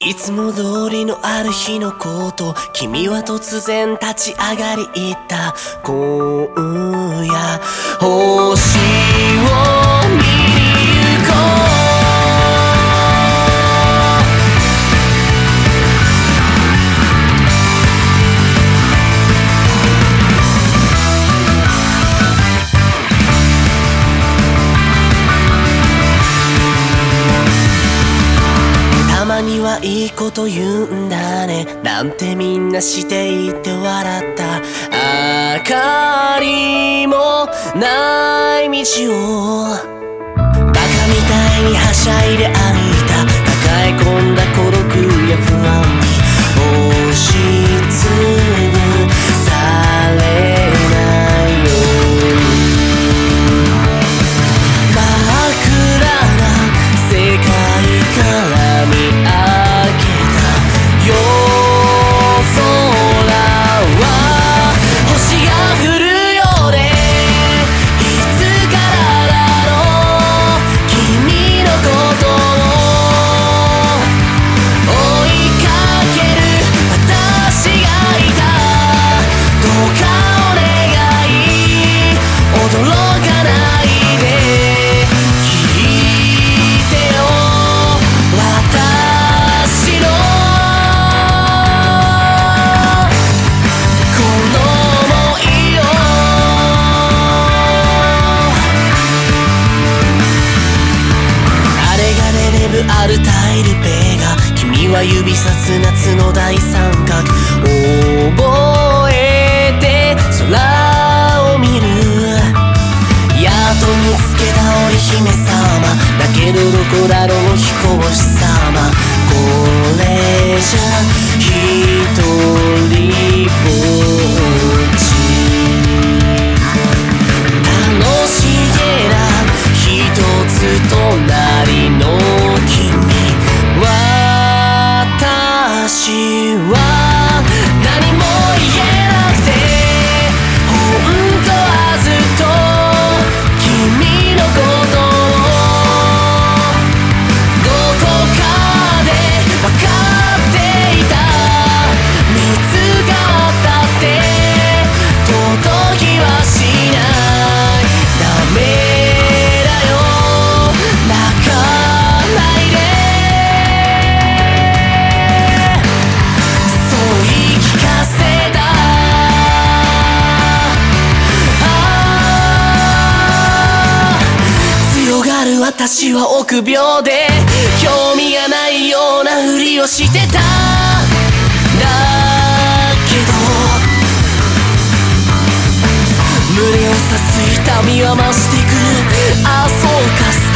いつも通りのある日のこと、君は突然立ち上がり言った。今夜星を見に行こう。たまにはいいこと言うんだねなんてみんなしていて笑った。明かりもない道をバカみたいにはしゃいで歩いた。抱え込んだ孤独や不安に押しつぶされないように真っ暗な世界から見上げた夜空は星が降るようでいつからだろう君のことを追いかける私がいた。どうかお願い驚かないで聞いてよ私のこの想いを。あれがねレブアルタイルベガ君は指さす夏の大三角覚えて空を見る。やっと見つけた織姫様だけどどこだろう彦星様。これじゃ一人ぼっち楽しげな一つ隣の君。私は何も言えなくて本当はずっと君のことをどこかで分かっていた。見つかったって届きはしない。ダメだよ泣かないでそう言い聞かせた。強がる私は臆病で興味がないようなふりをしてた。だけど胸を刺す痛みは増してくる。ああそうか